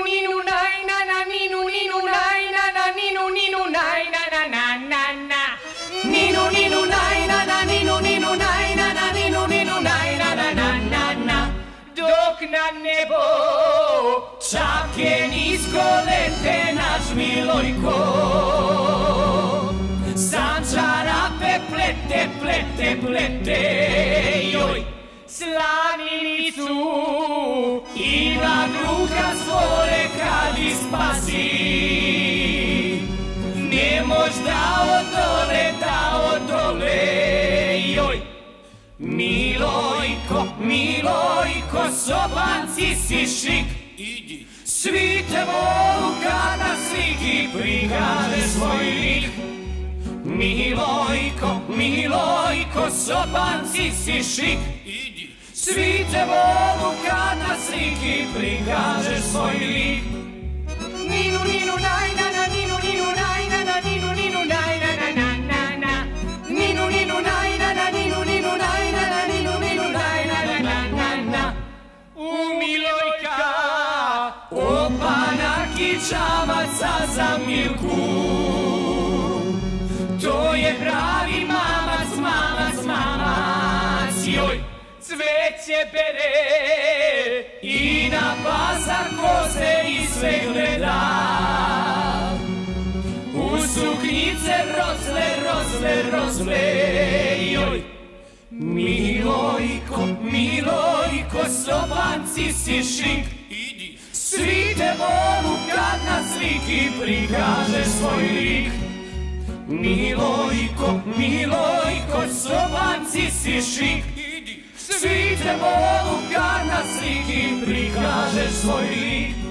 ninu naj na na ninu ninu naj na na ninu ninu naj na na na na na ninu ninu naj na na ninu ninu naj na na ninu ninu naj na na na na na dok na nebo čake nisko lete naš Milojko sančarape plete plete plete joj slavinicu i na druga svore kadi spasi ne mož da odole joj Milojko, Milojko, sobanci si šik idi svi te volu kad na sliki prikaže svoj lik Milojko, Milojko, sobanci si šik idi svi te volu kad na sliki prikaže svoj lik Ninu, ninu, naj, na, na, ninu, ninu, naj, na, na, ninu, ninu, naj, na, na, na, na, na Ninu, ninu, naj, na, na, ninu, ninu, naj, na, na, ninu, ninu, naj, na, na, na, na, na U Milojka opanaki čamaca za Milku To je pravi mamac, mamac, mamac Joj, cveće bere I na pazar koze i sve gleda U suknjice rozle, rozle, rozle Joj, Milojko, Milojko, sobanci si šik idi Svi te volu kad na sliki prikažeš svoj lik Milojko, Milojko, sobanci si šik idi Svi te volu kad na sliki prikažeš svoj lik